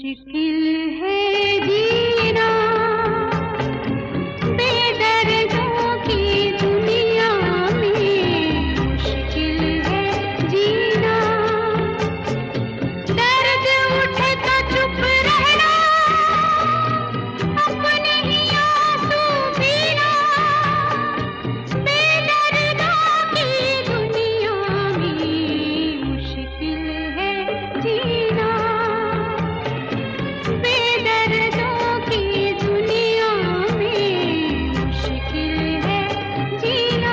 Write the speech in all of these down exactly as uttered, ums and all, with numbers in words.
मुश्किल है जीना बेदर्दों की दुनिया में, मुश्किल है जीना। दर्द उठे तो चुप रहना, अपने ही आंसू पीना। बेदर्दों की दुनिया में मुश्किल है जीना। बेदर्दों की दुनिया में मुश्किल है जीना।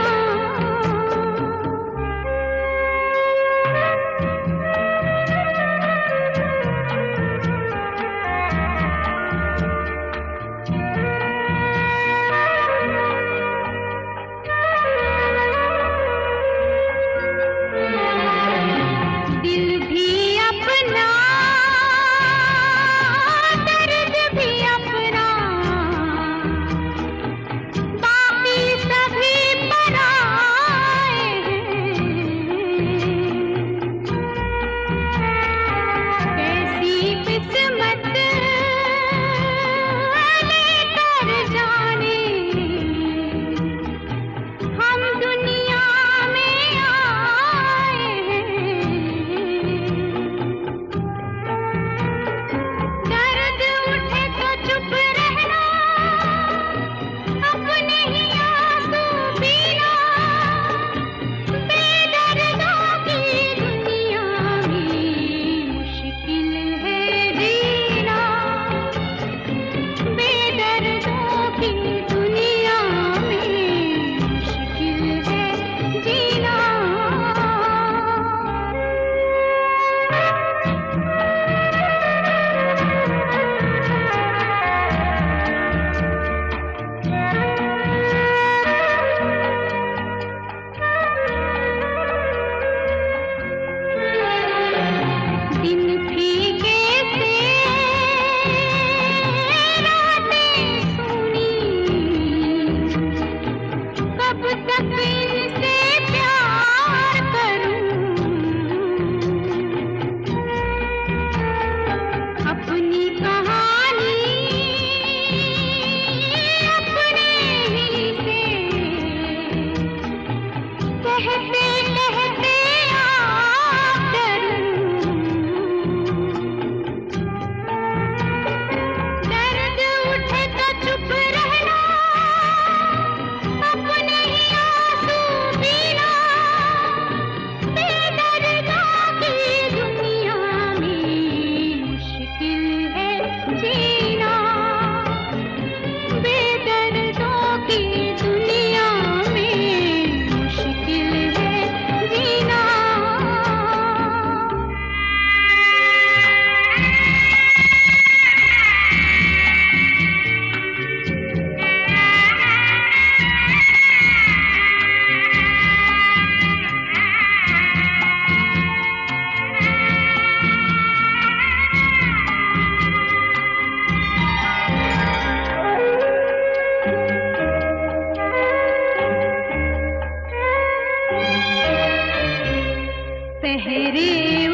दिल भी अपना, दर्द भी अपना, बाकी सभी पराए हैं। कैसी किस्मत लेकर जाने हम दुनिया में आए हैं। दर्द उठे तो चुप रहना, अपने ही आंसू पीना। बेदर्दों की दुनिया में मुश्किल है जीना। बेदर्दों की दुनिया में मुश्किल है जीना। दिन फीके से रातें सूनी, कब तक इनसे प्यार करूं। अपनी कहानी अपने ही से कहते कहते आप डरूं। दर्द उठे तो चुप रहना, अपने ही आंसू पीना। बेदर्दों की दुनिया में मुश्किल है जीना। बेदर्दों की दुनिया में मुश्किल है जीना। पहरे